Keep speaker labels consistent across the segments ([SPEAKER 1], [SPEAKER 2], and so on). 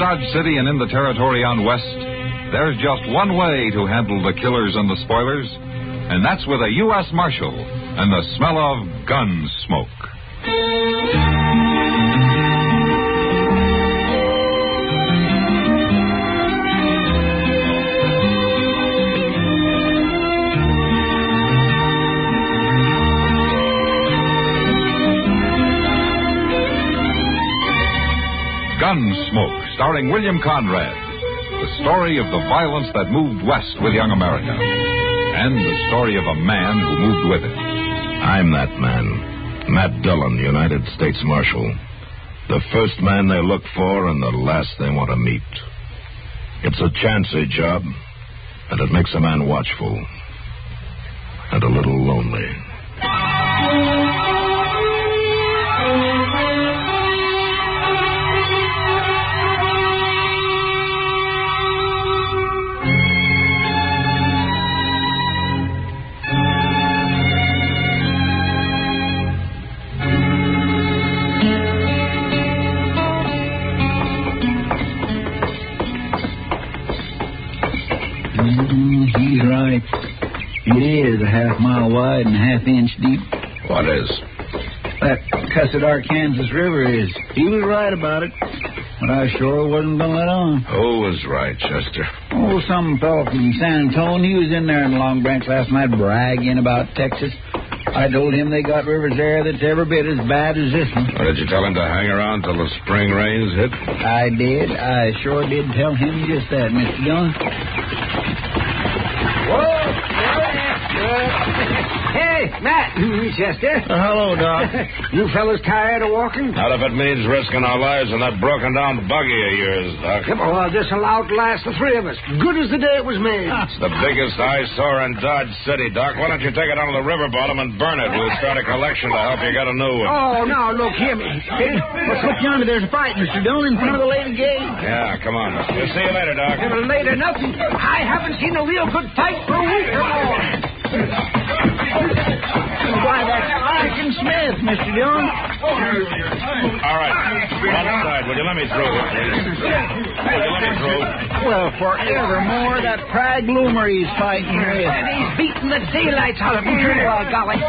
[SPEAKER 1] Dodge City and in the territory on West, there's just one way to handle the killers and the spoilers, and that's with a U.S. Marshal and the smell of gun smoke. Gunsmoke, starring William Conrad. The story of the violence that moved west with young America. And the story of a man who moved with it.
[SPEAKER 2] I'm that man. Matt Dillon, United States Marshal. The first man they look for and the last they want to meet. It's a chancy job, and it makes a man watchful. And a little lonely.
[SPEAKER 3] He's right. It is a half-mile wide and a half-inch deep.
[SPEAKER 2] What is?
[SPEAKER 3] That cussed Arkansas River is. He was right about it, but I sure wasn't going to let on.
[SPEAKER 2] Who was right, Chester?
[SPEAKER 3] Oh, some fellow from San Antonio. He was in there in Long Branch last night bragging about Texas. I told him they got rivers there that's every bit as bad as this one.
[SPEAKER 2] Or did you tell him to hang around till the spring rains hit?
[SPEAKER 3] I did. I sure did tell him just that, Mr. Dillon.
[SPEAKER 4] Whoa! Hey, Matt. Chester.
[SPEAKER 2] Hello, Doc.
[SPEAKER 4] You fellas tired of walking?
[SPEAKER 2] Not if it means risking our lives in that broken-down buggy of yours, Doc.
[SPEAKER 4] Yep, well, this will outlast the three of us. Good as the day it was made.
[SPEAKER 2] It's the biggest eyesore in Dodge City, Doc. Why don't you take it down to the river bottom and burn it? We'll start a collection to help you get a new one.
[SPEAKER 4] Oh, now, look, hear me.
[SPEAKER 3] What's up yonder? There's a fight, Mr. Dillon, in front of the lady gate.
[SPEAKER 2] Yeah, come on. We'll see you later, Doc.
[SPEAKER 4] Never later, nothing. I haven't seen a real good fight for a week or more.
[SPEAKER 3] Why, that's Chicken Smith, Mr. Dillon.
[SPEAKER 2] All right. One side. Will you let me through? Will you let me through?
[SPEAKER 3] Well, forevermore, that Prag Loomer he's fighting with.
[SPEAKER 4] And he's beating the daylights out of me. Oh, golly.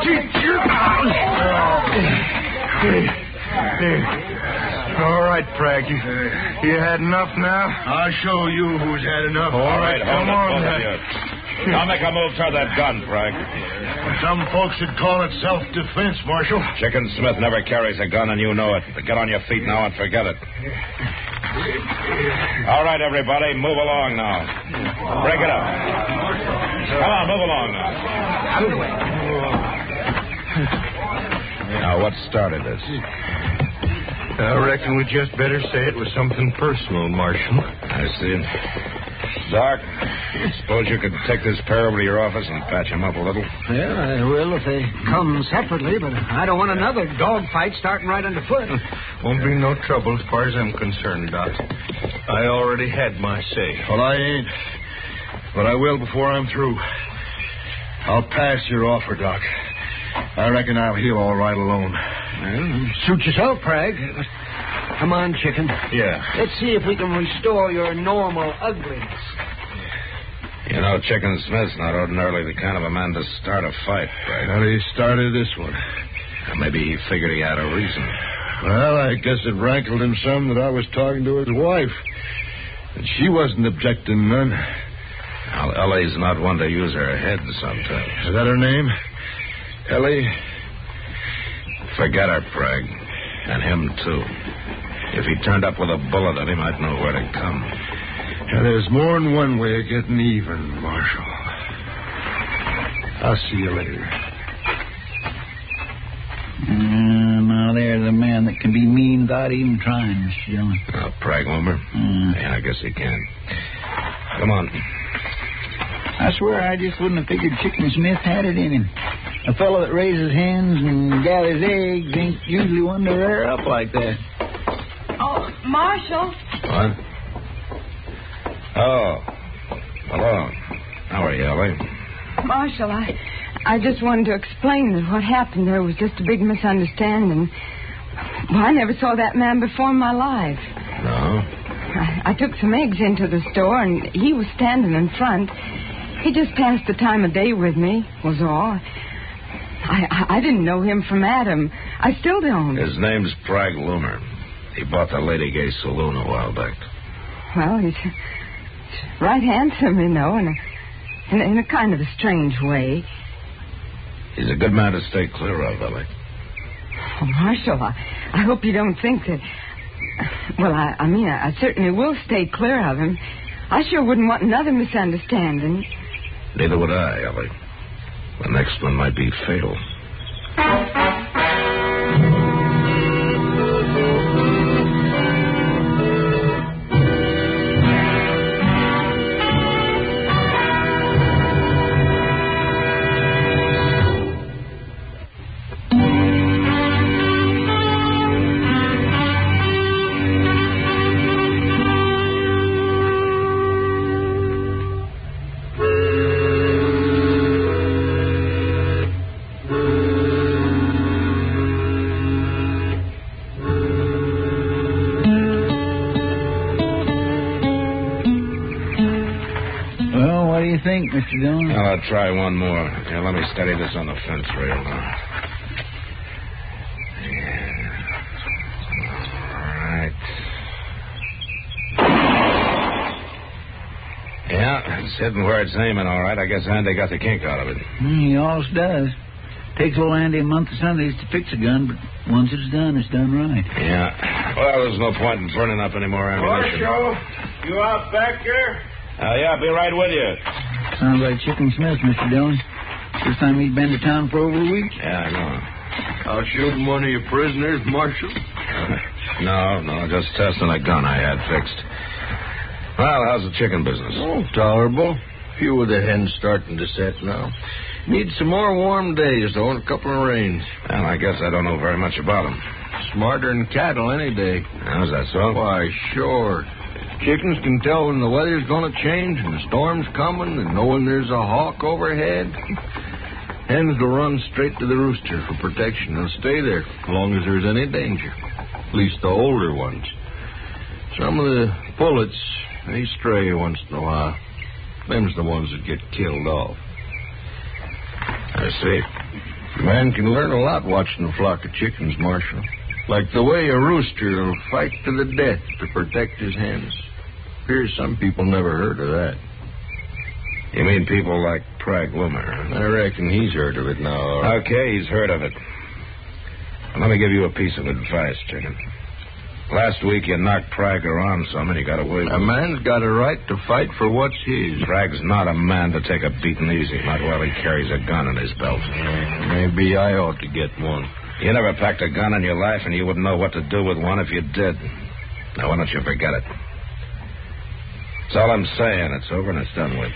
[SPEAKER 5] All right, Prag. You had enough now? I'll show you who's had enough.
[SPEAKER 2] All right,
[SPEAKER 5] come on.
[SPEAKER 2] I'll make a move toward that gun, Frank.
[SPEAKER 5] Some folks would call it self-defense, Marshal.
[SPEAKER 2] Chicken Smith never carries a gun, and you know it. But get on your feet now and forget it. All right, everybody, move along now. Break it up. Come on, move along now. Now, what started this?
[SPEAKER 5] I reckon we just better say it was something personal, Marshal.
[SPEAKER 2] I see. Doc, suppose you could take this pair over to your office and patch him up a little?
[SPEAKER 4] Well, I will if they come separately, but I don't want another dogfight starting right underfoot.
[SPEAKER 5] Won't be no trouble as far as I'm concerned, Doc. I already had my say.
[SPEAKER 6] Well, I ain't. But I will before I'm through. I'll pass your offer, Doc. I reckon I'll heal all right alone.
[SPEAKER 4] Well, suit yourself, Prag. Come on, Chicken.
[SPEAKER 6] Yeah.
[SPEAKER 4] Let's see if we can restore your normal ugliness.
[SPEAKER 2] You know, Chicken Smith's not ordinarily the kind of a man to start a fight, right?
[SPEAKER 6] Well, he started this one.
[SPEAKER 2] Maybe he figured he had a reason.
[SPEAKER 6] Well, I guess it rankled him some that I was talking to his wife. And she wasn't objecting none.
[SPEAKER 2] Well, Ellie's not one to use her head sometimes.
[SPEAKER 6] Is that her name? Ellie?
[SPEAKER 2] Forget her, Prag. And him, too. If he turned up with a bullet at him, I'd know where to come.
[SPEAKER 6] Yeah, there's more than one way of getting even, Marshal. I'll see you later.
[SPEAKER 3] Now, there's a man that can be mean without even trying, Mr. Dillon.
[SPEAKER 2] Prag Homer? Yeah, I guess he can. Come on.
[SPEAKER 3] I swear I just wouldn't have figured Chicken Smith had it in him. A fellow that raises hens and gathers eggs ain't usually one to rear up like that.
[SPEAKER 7] Oh, Marshal.
[SPEAKER 2] What? Oh. Hello. How are you, Ellie?
[SPEAKER 7] Marshal, I just wanted to explain that what happened there was just a big misunderstanding. Well, I never saw that man before in my life.
[SPEAKER 2] No?
[SPEAKER 7] I took some eggs into the store, and he was standing in front. He just passed the time of day with me, was all. I didn't know him from Adam. I still don't.
[SPEAKER 2] His name's Prag Loomer. He bought the Lady Gay Saloon a while back.
[SPEAKER 7] Well, he's right handsome, you know, in a kind of a strange way.
[SPEAKER 2] He's a good man to stay clear of, Ellie.
[SPEAKER 7] Oh, Marshal, I hope you don't think that... Well, I mean, I certainly will stay clear of him. I sure wouldn't want another misunderstanding.
[SPEAKER 2] Neither would I, Ellie. The next one might be fatal.
[SPEAKER 3] Think, Mr. Dillon?
[SPEAKER 2] I'll try one more. Here, let me steady this on the fence rail now. All right. Yeah, it's hitting where it's aiming, all right. I guess Andy got the kink out of it.
[SPEAKER 3] He always does. Takes old Andy a month of Sundays to fix a gun, but once it's done right.
[SPEAKER 2] Yeah. Well, there's no point in burning up any more ammunition.
[SPEAKER 5] Marshal, you out back there?
[SPEAKER 2] Yeah, I'll be right with you.
[SPEAKER 3] Sounds like Chicken Smith, Mr. Dillon. First time he's been to town for over a week.
[SPEAKER 2] Yeah, I know.
[SPEAKER 5] Out shooting one of your prisoners, Marshal?
[SPEAKER 2] No, just testing a gun I had fixed. Well, how's the chicken business?
[SPEAKER 5] Oh, tolerable. Few of the hens starting to set now. Need some more warm days, though, and a couple of rains.
[SPEAKER 2] Well, I guess I don't know very much about them.
[SPEAKER 5] Smarter than cattle any day.
[SPEAKER 2] How's that so?
[SPEAKER 5] Why, sure. Chickens can tell when the weather's going to change and the storm's coming and know when there's a hawk overhead. Hens will run straight to the rooster for protection. They'll stay there as long as there's any danger. At least the older ones. Some of the pullets, they stray once in a while. Them's the ones that get killed off.
[SPEAKER 2] I see.
[SPEAKER 5] A man can learn a lot watching a flock of chickens, Marshal. Like the way a rooster will fight to the death to protect his hens. Appears some people never heard of that.
[SPEAKER 2] You mean people like Prag Loomer?
[SPEAKER 5] I reckon he's heard of it now.
[SPEAKER 2] Okay, he's heard of it. Well, let me give you a piece of advice, Chicken. Last week you knocked Prag around some and he got away with it.
[SPEAKER 5] A man's got a right to fight for what's his.
[SPEAKER 2] Prag's not a man to take a beating easy, not while he carries a gun in his belt.
[SPEAKER 5] Maybe I ought to get one.
[SPEAKER 2] You never packed a gun in your life, and you wouldn't know what to do with one if you did. Now, why don't you forget it? That's all I'm saying. It's over and it's done with.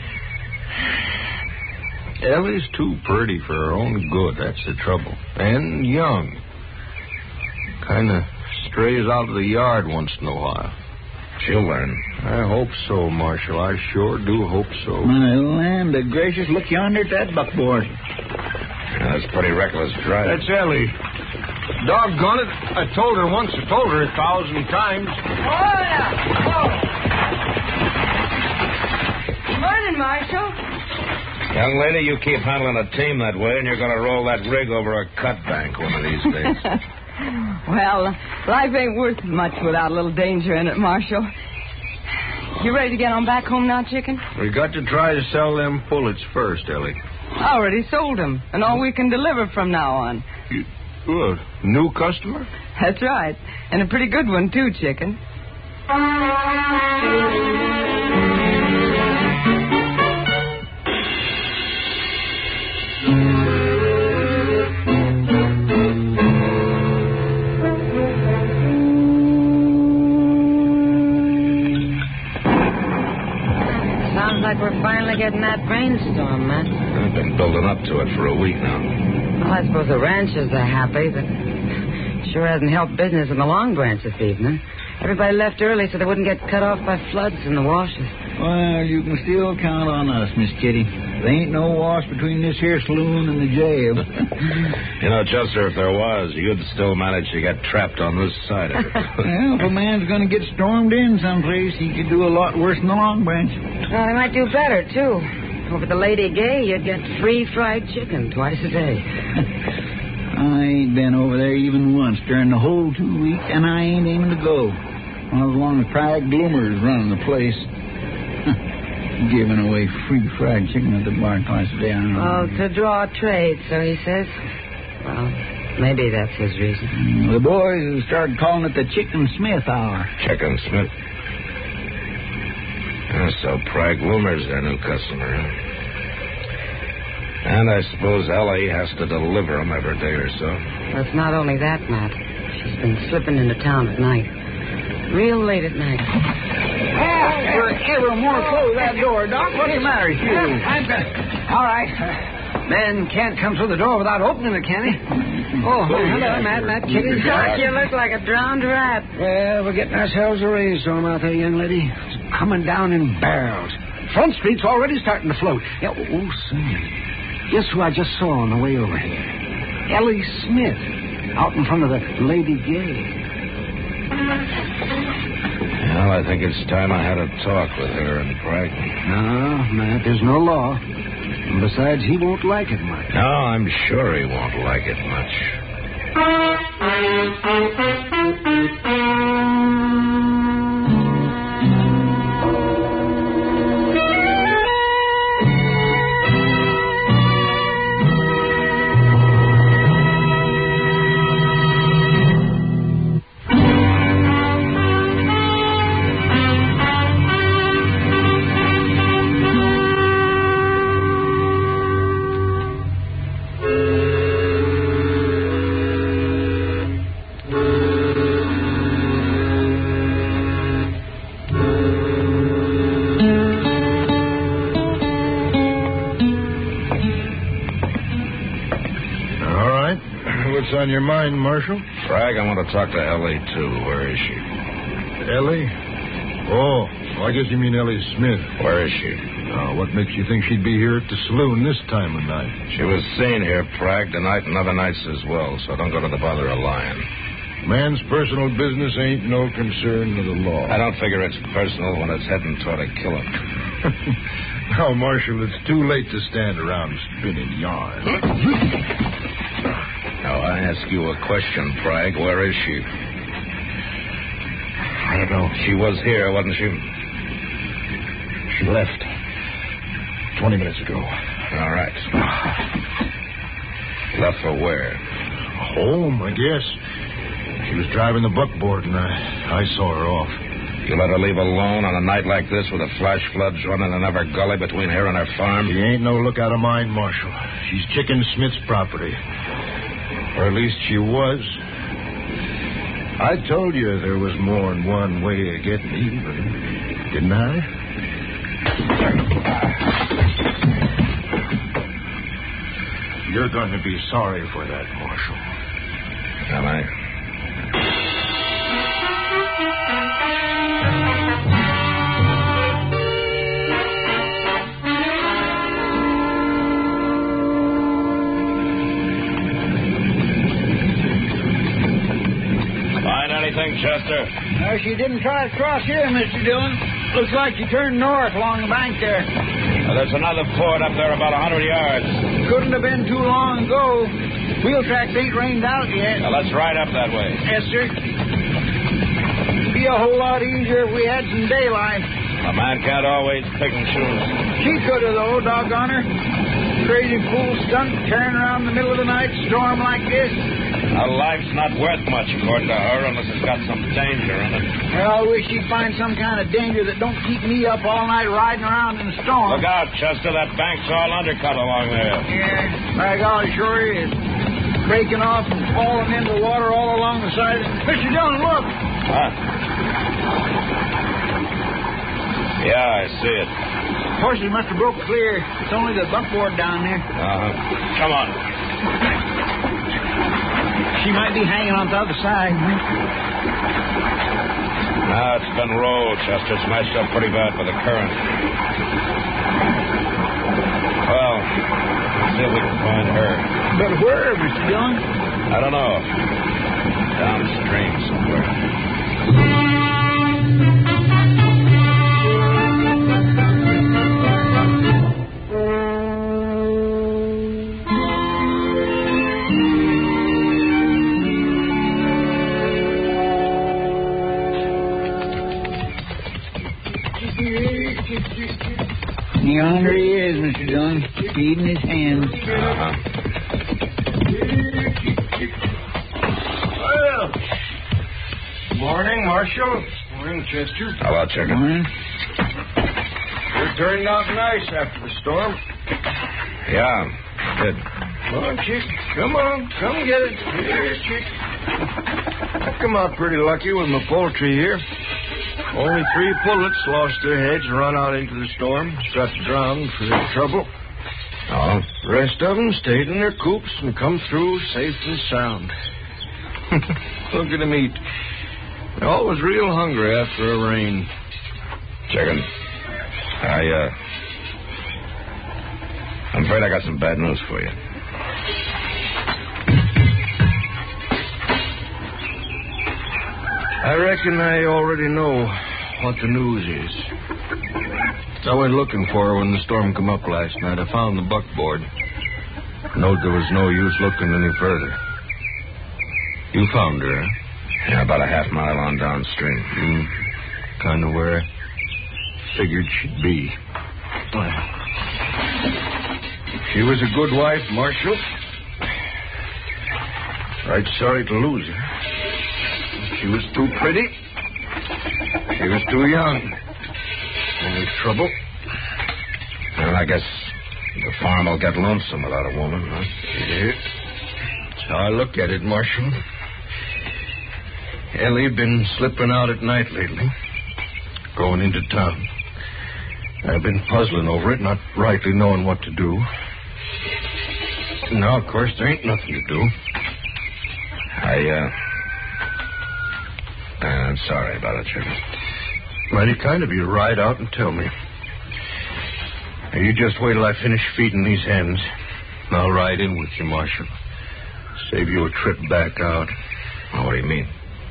[SPEAKER 5] Ellie's too pretty for her own good. That's the trouble. And young. Kind of strays out of the yard once in a while.
[SPEAKER 2] She'll learn.
[SPEAKER 5] I hope so, Marshal. I sure do hope so.
[SPEAKER 3] My land of gracious, look yonder at that buckboard.
[SPEAKER 2] Yeah, that's pretty reckless driving.
[SPEAKER 5] That's Ellie. Doggone it. I told her once. I told her 1,000 times.
[SPEAKER 7] Morning, Marshal.
[SPEAKER 2] Young lady, you keep handling a team that way, and you're going to roll that rig over a cut bank one of these days.
[SPEAKER 7] Well, life ain't worth much without a little danger in it, Marshal. You ready to get on back home now, Chicken?
[SPEAKER 5] We got to try to sell them pullets first, Ellie.
[SPEAKER 7] I already sold them, and all we can deliver from now on.
[SPEAKER 5] New customer?
[SPEAKER 7] That's right. And a pretty good one, too, Chicken.
[SPEAKER 8] Sounds like we're finally getting that rainstorm, man.
[SPEAKER 2] I've been building up to it for a week now.
[SPEAKER 8] Well, I suppose the ranchers are happy, but sure hasn't helped business in the Long Branch this evening. Everybody left early so they wouldn't get cut off by floods and the washes.
[SPEAKER 3] Well, you can still count on us, Miss Kitty. There ain't no wash between this here saloon and the jail.
[SPEAKER 2] You know, Chester, if there was, you'd still manage to get trapped on this side of it.
[SPEAKER 3] Well, if a man's going to get stormed in someplace, he could do a lot worse than the Long Branch.
[SPEAKER 8] Well, they might do better, too. Over the Lady Gay, you'd get free fried chicken twice a day.
[SPEAKER 3] I ain't been over there even once during the whole 2 weeks, and I ain't aiming to go. Well, as long as Pride Gloomer's running the place. Giving away free fried chicken at the bar twice a day, I don't know.
[SPEAKER 8] Oh, to draw trade, so he says. Well, maybe that's his reason.
[SPEAKER 3] The boys have started calling it the Chicken Smith Hour.
[SPEAKER 2] Chicken Smith? So Pride Gloomer's their new customer, huh? And I suppose Ellie has to deliver them every day or so.
[SPEAKER 8] Well, it's not only that, Matt. She's been slipping into town at night. Real late at night.
[SPEAKER 3] Forever more close that door, Doc. What's the matter with you?
[SPEAKER 4] All right. Man can't come through the door without opening it, can he? Oh, hello, Matt, Kitty.
[SPEAKER 8] Doc, you look like a drowned rat.
[SPEAKER 4] Well, we're getting ourselves a rainstorm out there, young lady. It's coming down in barrels. Front Street's already starting to float. Yeah, say. Guess who I just saw on the way over here? Ellie Smith, out in front of the Lady Gay.
[SPEAKER 2] Well, I think it's time I had a talk with her and Pride.
[SPEAKER 4] No, Matt, there's no law. And besides, he won't like it much.
[SPEAKER 2] No, I'm sure he won't like it much.
[SPEAKER 6] On your mind, Marshal?
[SPEAKER 2] Frag, I want to talk to Ellie, too. Where is she?
[SPEAKER 6] Ellie? Oh, I guess you mean Ellie Smith.
[SPEAKER 2] Where is she?
[SPEAKER 6] What makes you think she'd be here at the saloon this time of night?
[SPEAKER 2] She was seen here, Prag, tonight and other nights as well, so don't go to the bother of lying.
[SPEAKER 6] Man's personal business ain't no concern of the law.
[SPEAKER 2] I don't figure it's personal when it's heading toward a killer.
[SPEAKER 6] Now, Marshal, it's too late to stand around spinning yarn.
[SPEAKER 2] Now, I ask you a question, Prag. Where is she?
[SPEAKER 6] I don't know.
[SPEAKER 2] She was here, wasn't she?
[SPEAKER 6] She left 20 minutes ago.
[SPEAKER 2] All right. Left for where?
[SPEAKER 6] Home, I guess. She was driving the buckboard, and I saw her off.
[SPEAKER 2] You let her leave alone on a night like this with the flash floods running in every gully between here and her farm?
[SPEAKER 6] She ain't no lookout of mine, Marshal. She's Chicken Smith's property. Or at least she was. I told you there was more than one way of getting even, didn't I? You're going to be sorry for that, Marshal.
[SPEAKER 2] Am I? Chester?
[SPEAKER 3] She didn't try to cross here, Mr. Dillon. Looks like she turned north along the bank there.
[SPEAKER 2] There's another ford up there about 100 yards.
[SPEAKER 3] Couldn't have been too long ago. Wheel tracks ain't rained out yet.
[SPEAKER 2] Now, let's ride up that way.
[SPEAKER 3] Yes, sir. It'd be a whole lot easier if we had some daylight.
[SPEAKER 2] A man can't always pick and choose.
[SPEAKER 3] She could have, though, doggone her. Crazy fool stunt tearing around in the middle of the night, storm like this.
[SPEAKER 2] A life's not worth much, according to her, unless it's got some danger in it.
[SPEAKER 3] Well, I wish she'd find some kind of danger that don't keep me up all night riding around in the storm.
[SPEAKER 2] Look out, Chester. That bank's all undercut along there.
[SPEAKER 3] Yeah, by God, it sure is. Breaking off and falling into the water all along the side. Mr. Dillon, look.
[SPEAKER 2] Huh? Yeah, I see it.
[SPEAKER 3] Horses must have broke clear. It's only the buckboard down there.
[SPEAKER 2] Come on.
[SPEAKER 3] She might be hanging on the other side.
[SPEAKER 2] Ah, it's been rolled, Chester. Smashed up pretty bad by the current. Well, let's see if we can find her.
[SPEAKER 3] But where, Mr. Dillon?
[SPEAKER 2] I don't know. Downstream somewhere.
[SPEAKER 3] Yonder he is, Mr. Dillon, feeding his hands.
[SPEAKER 6] Well, morning, Marshal. Morning, Chester.
[SPEAKER 2] How about chicken?
[SPEAKER 3] Morning.
[SPEAKER 6] You turned out nice after the storm.
[SPEAKER 2] Yeah, did.
[SPEAKER 6] Come on, Chick. Come on. Come get it. Here, Chick. I come out pretty lucky with my poultry here. Only 3 pullets lost their heads and run out into the storm. Got drowned for their trouble.
[SPEAKER 2] Oh?
[SPEAKER 6] The rest of them stayed in their coops and come through safe and sound. Look at them eat. They're always real hungry after a rain.
[SPEAKER 2] Chicken. I'm afraid I got some bad news for you.
[SPEAKER 6] I reckon I already know what the news is. I went looking for her when the storm come up last night. I found the buckboard. Knowed there was no use looking any further. You found her, huh?
[SPEAKER 2] Yeah, about a half mile on downstream.
[SPEAKER 6] Kind of where I figured she'd be. She was a good wife, Marshal. Right sorry to lose her. She was too pretty. She was too young. Only trouble.
[SPEAKER 2] Well, I guess the farm will get lonesome without a woman, huh?
[SPEAKER 6] Yeah. That's how I look at it, Marshal. Ellie been slipping out at night lately, going into town. I've been puzzling over it, not rightly knowing what to do. Now, of course, there ain't nothing to do.
[SPEAKER 2] I'm sorry about it, Chicken.
[SPEAKER 6] Mighty kind of you to ride out and tell me. Now, you just wait till I finish feeding these hens. And I'll ride in with you, Marshal. Save you a trip back out.
[SPEAKER 2] Well, what do you mean?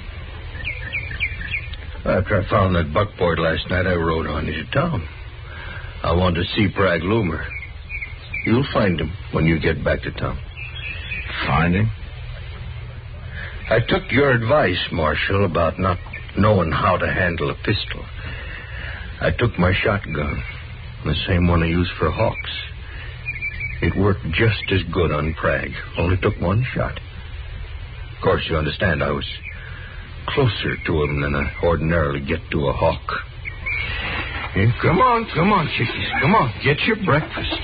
[SPEAKER 6] After I found that buckboard last night, I rode on into town. I wanted to see Bragg Loomer. You'll find him when you get back to town.
[SPEAKER 2] Find him?
[SPEAKER 6] I took your advice, Marshal, about not knowing how to handle a pistol. I took my shotgun, the same one I used for hawks. It worked just as good on Bragg, only took one shot. Of course, you understand, I was closer to him than I ordinarily get to a hawk. Hey, come on, chickies. Come on, get your breakfast.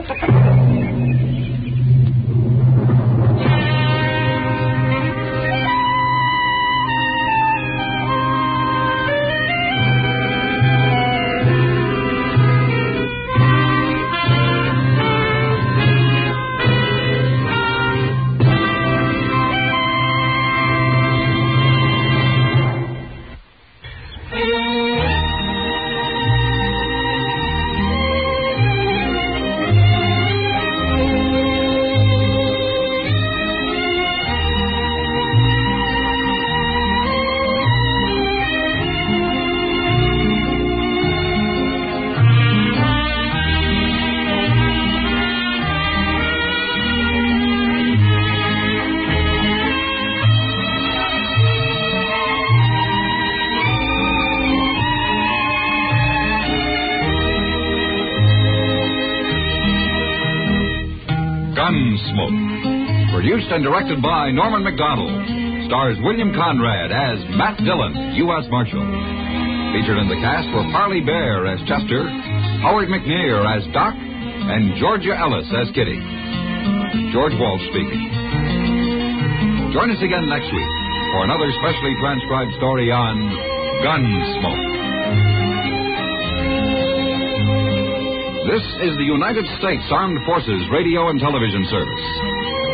[SPEAKER 1] Gunsmoke. Produced and directed by Norman McDonald. Stars William Conrad as Matt Dillon, U.S. Marshal. Featured in the cast were Parley Bear as Chester, Howard McNear as Doc, and Georgia Ellis as Kitty. George Walsh speaking. Join us again next week for another specially transcribed story on Gunsmoke. This is the United States Armed Forces Radio and Television Service.